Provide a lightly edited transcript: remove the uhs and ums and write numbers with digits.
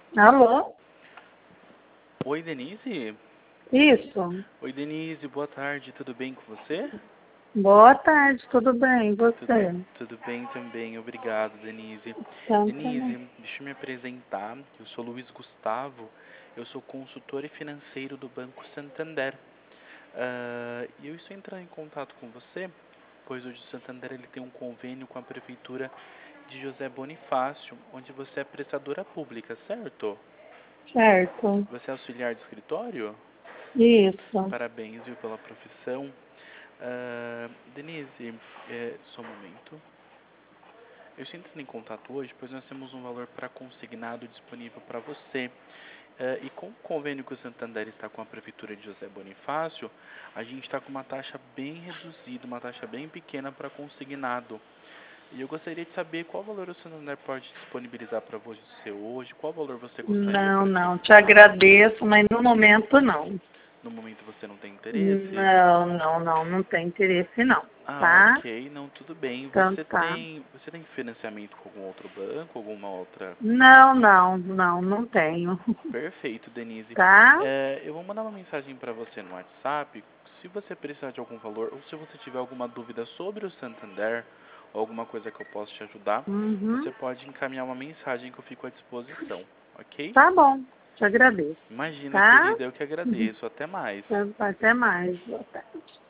Alô? Oi, Denise? Isso. Oi, Denise, boa tarde, tudo bem com você? Boa tarde, tudo bem? E Tudo, você? tudo bem também, obrigado, Denise. Então, também. Denise, deixa eu me apresentar, eu sou Luiz Gustavo, eu sou consultor e financeiro do Banco Santander. E eu estou entrando em contato com você, pois hoje o Santander ele tem um convênio com a Prefeitura de José Bonifácio, onde você é prestadora pública, certo? Certo. Você é auxiliar de escritório? Isso. Parabéns, viu, pela profissão. Denise, só um momento. Eu estou entrando em contato hoje, pois nós temos um valor para consignado disponível para você. E com o convênio que o Santander está com a Prefeitura de José Bonifácio, a gente está com uma taxa bem reduzida, uma taxa bem pequena para consignado. E eu gostaria de saber qual valor o Santander pode disponibilizar para você hoje, qual valor você gostaria Não, para que não. Te agradeço, mas no momento não. no momento você não tem interesse. Não tem interesse não. Ah, Tá? ok, não, tudo bem. Então tá. Você tem financiamento com algum outro banco, alguma outra? Não tenho. Perfeito, Denise. Tá? Eu vou mandar uma mensagem para você no WhatsApp. Se você precisar de algum valor ou se você tiver alguma dúvida sobre o Santander ou alguma coisa que eu possa te ajudar, você Uhum. pode encaminhar uma mensagem que eu fico à disposição, ok? Tá bom. Te agradeço. Imagina, Tá? querida, eu que agradeço. Até mais. Até mais. Boa tarde.